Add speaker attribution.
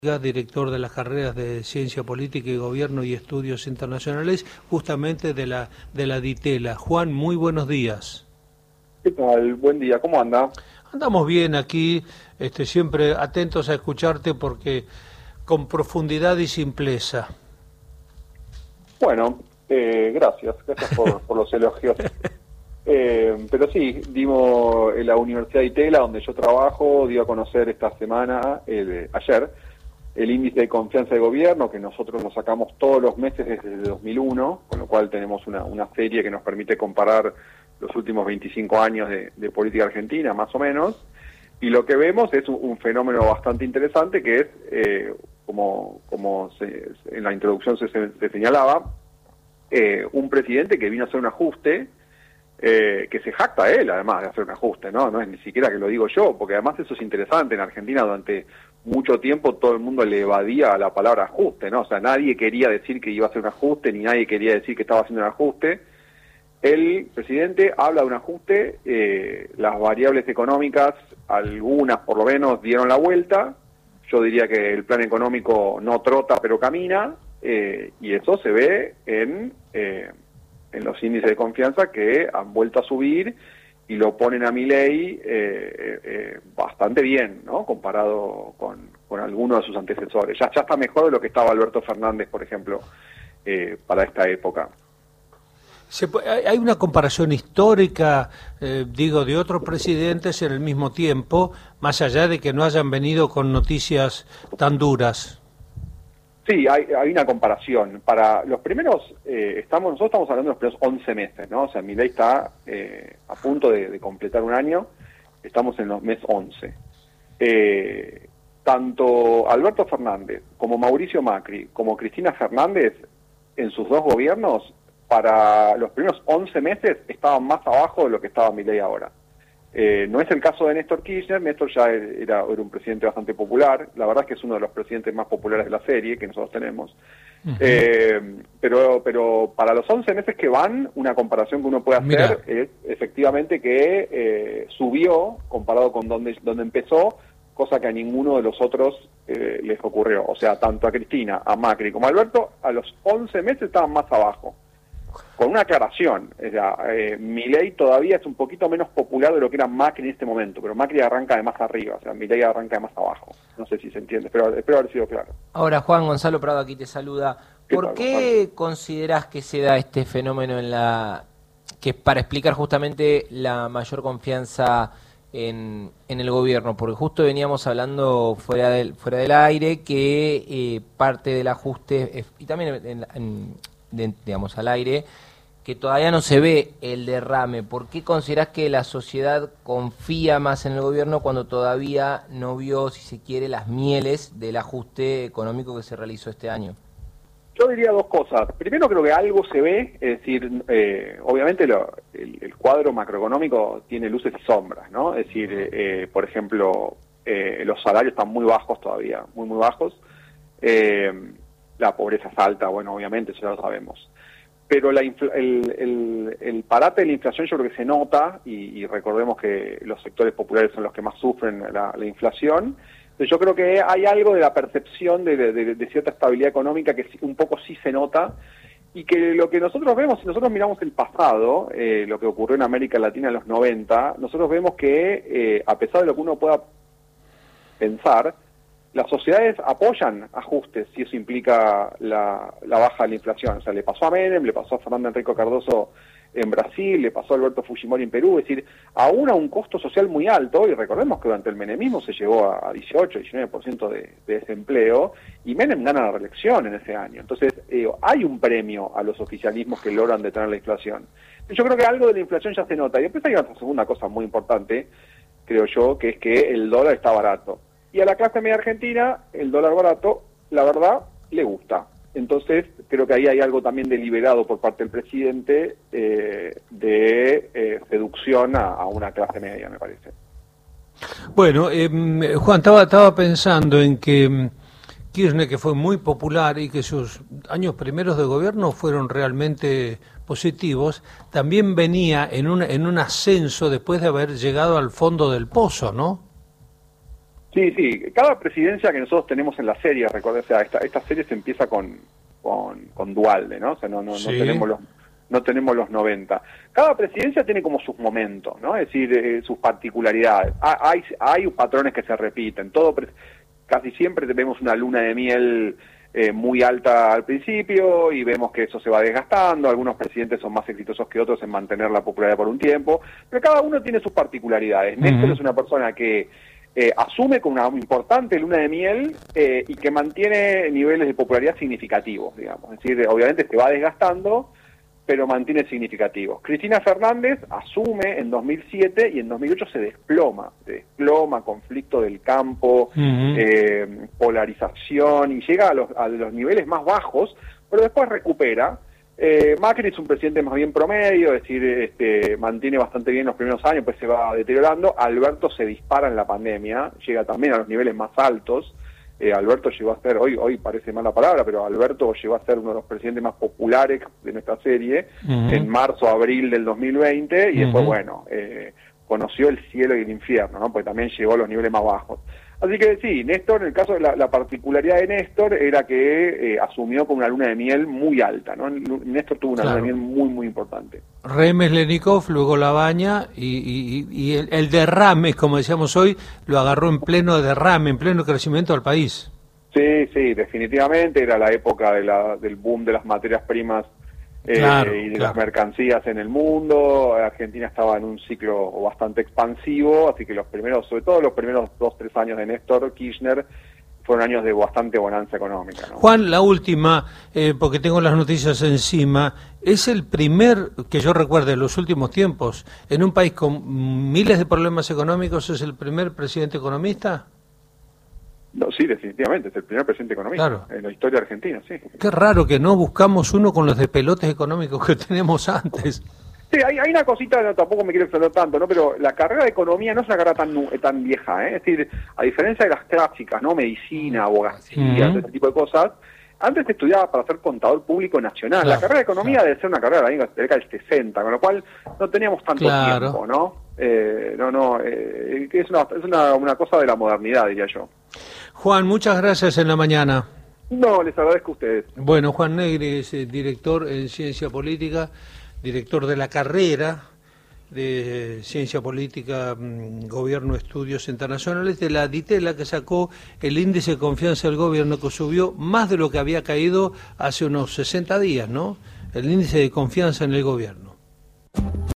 Speaker 1: Director de las carreras de Ciencia Política y Gobierno y Estudios Internacionales, justamente de la DITELA. Juan, muy buenos días.
Speaker 2: ¿Qué tal? Buen día, ¿cómo anda?
Speaker 1: Andamos bien aquí, siempre atentos a escucharte porque con profundidad y simpleza.
Speaker 2: Bueno, gracias por los elogios. Pero sí, dimos en la Universidad DITELA, donde yo trabajo, dio a conocer esta semana, ayer, el índice de confianza de gobierno, que nosotros lo sacamos todos los meses desde el 2001, con lo cual tenemos una serie que nos permite comparar los últimos 25 años de política argentina, más o menos, y lo que vemos es un fenómeno bastante interesante, que es, como en la introducción se señalaba, un presidente que vino a hacer un ajuste, que se jacta él, además, de hacer un ajuste, no es ni siquiera que lo digo yo, porque además eso es interesante. En Argentina durante mucho tiempo todo el mundo le evadía a la palabra ajuste, ¿no? O sea, nadie quería decir que iba a hacer un ajuste, ni nadie quería decir que estaba haciendo un ajuste. El presidente habla de un ajuste, las variables económicas, algunas por lo menos, dieron la vuelta. Yo diría que el plan económico no trota pero camina, y eso se ve en los índices de confianza, que han vuelto a subir y lo ponen a Milei bastante bien, ¿no? Comparado con algunos de sus antecesores. Ya está mejor de lo que estaba Alberto Fernández, por ejemplo, para esta época.
Speaker 1: Hay una comparación histórica, de otros presidentes en el mismo tiempo, más allá de que no hayan venido con noticias tan duras.
Speaker 2: Sí, hay una comparación. Para los primeros, nosotros estamos hablando de los primeros 11 meses, ¿no? O sea, Milei está a punto de completar un año, estamos en los meses 11. Tanto Alberto Fernández como Mauricio Macri como Cristina Fernández, en sus dos gobiernos, para los primeros 11 meses estaban más abajo de lo que estaba Milei ahora. No es el caso de Néstor Kirchner. Néstor ya era un presidente bastante popular, la verdad es que es uno de los presidentes más populares de la serie que nosotros tenemos. Pero para los 11 meses que van, una comparación que uno puede hacer es efectivamente que subió comparado con donde empezó, cosa que a ninguno de los otros les ocurrió. O sea, tanto a Cristina, a Macri como a Alberto, a los 11 meses estaban más abajo. Con una aclaración, Milei todavía es un poquito menos popular de lo que era Macri en este momento, pero Macri arranca de más arriba, o sea, Milei arranca de más abajo. No sé si se entiende, pero espero haber sido claro.
Speaker 3: Ahora, Juan, Gonzalo Prado aquí te saluda. ¿Por qué considerás que se da este fenómeno que para explicar justamente la mayor confianza en el gobierno? Porque justo veníamos hablando fuera del aire que parte del ajuste, y también digamos al aire, que todavía no se ve el derrame. ¿Por qué considerás que la sociedad confía más en el gobierno cuando todavía no vio, si se quiere, las mieles del ajuste económico que se realizó este año?
Speaker 2: Yo diría dos cosas. Primero, creo que algo se ve, es decir, obviamente el cuadro macroeconómico tiene luces y sombras, ¿no? Es decir, por ejemplo, los salarios están muy bajos todavía, muy bajos. La pobreza es alta, bueno, obviamente, eso ya lo sabemos. Pero el parate de la inflación yo creo que se nota, y recordemos que los sectores populares son los que más sufren la inflación. Entonces yo creo que hay algo de la percepción de cierta estabilidad económica que un poco sí se nota, y que lo que nosotros vemos, si nosotros miramos el pasado, lo que ocurrió en América Latina en los 90, nosotros vemos que, a pesar de lo que uno pueda pensar, las sociedades apoyan ajustes si eso implica la baja de la inflación. O sea, le pasó a Menem, le pasó a Fernando Henrique Cardoso en Brasil, le pasó a Alberto Fujimori en Perú. Es decir, aún a un costo social muy alto, y recordemos que durante el menemismo se llegó a 18-19% de desempleo, y Menem gana la reelección en ese año. Entonces, hay un premio a los oficialismos que logran detener la inflación. Yo creo que algo de la inflación ya se nota. Y después hay otra segunda cosa muy importante, creo yo, que es que el dólar está barato. Y a la clase media argentina, el dólar barato, la verdad, le gusta. Entonces, creo que ahí hay algo también deliberado por parte del presidente de seducción a una clase media, me parece.
Speaker 1: Bueno, Juan, estaba pensando en que Kirchner, que fue muy popular y que sus años primeros de gobierno fueron realmente positivos, también venía en un ascenso después de haber llegado al fondo del pozo, ¿no?
Speaker 2: Sí, cada presidencia que nosotros tenemos en la serie, recuerda, o sea, esta serie se empieza con Duhalde, ¿no? O sea, no tenemos los 90. Cada presidencia tiene como sus momentos, ¿no? Es decir, sus particularidades. Hay patrones que se repiten. Casi siempre vemos una luna de miel muy alta al principio y vemos que eso se va desgastando. Algunos presidentes son más exitosos que otros en mantener la popularidad por un tiempo, pero cada uno tiene sus particularidades. Néstor es una persona que asume con una importante luna de miel y que mantiene niveles de popularidad significativos, digamos. Es decir, obviamente se va desgastando, pero mantiene significativos. Cristina Fernández asume en 2007 y en 2008 se desploma, conflicto del campo, polarización, y llega a los niveles más bajos, pero después recupera. Macri es un presidente más bien promedio, es decir, mantiene bastante bien los primeros años, pues se va deteriorando. Alberto se dispara en la pandemia, llega también a los niveles más altos. Alberto llegó a ser, hoy parece mala palabra, pero Alberto llegó a ser uno de los presidentes más populares de nuestra serie en marzo, abril del 2020, y después, bueno, conoció el cielo y el infierno, ¿no? Porque también llegó a los niveles más bajos. Así que sí, Néstor, en el caso de la particularidad de Néstor era que asumió con una luna de miel muy alta, ¿no? Néstor tuvo una luna de miel muy, muy importante.
Speaker 1: Remes Lenikov, luego Labaña, y el derrame, como decíamos hoy, lo agarró en pleno derrame, en pleno crecimiento del país.
Speaker 2: Sí, definitivamente, era la época del boom de las materias primas y de las mercancías en el mundo. Argentina estaba en un ciclo bastante expansivo, así que sobre todo los primeros 2-3 años de Néstor Kirchner fueron años de bastante bonanza económica, ¿no?
Speaker 1: Juan, la última, porque tengo las noticias encima, es el primer, que yo recuerde, en los últimos tiempos, en un país con miles de problemas económicos, ¿es el primer presidente economista?
Speaker 2: No, sí, definitivamente, es el primer presidente economista en la historia argentina, sí.
Speaker 1: Qué raro que no buscamos uno con los despelotes económicos que tenemos antes.
Speaker 2: Sí, hay una cosita, tampoco me quiero extender tanto, ¿no? Pero la carrera de economía no es una carrera tan vieja, ¿eh? Es decir, a diferencia de las clásicas, ¿no? Medicina, abogacía, ese tipo de cosas, antes se estudiaba para ser contador público nacional. La carrera de economía debe ser una carrera de la década del 60, con lo cual no teníamos tanto tiempo, ¿no? Es una cosa de la modernidad, diría yo.
Speaker 1: Juan, muchas gracias en la mañana.
Speaker 2: No, les agradezco a ustedes.
Speaker 1: Bueno, Juan Negri es director en Ciencia Política, director de la carrera de Ciencia Política, Gobierno, Estudios Internacionales, de la DITELA, que sacó el índice de confianza del gobierno, que subió más de lo que había caído hace unos 60 días, ¿no? El índice de confianza en el gobierno.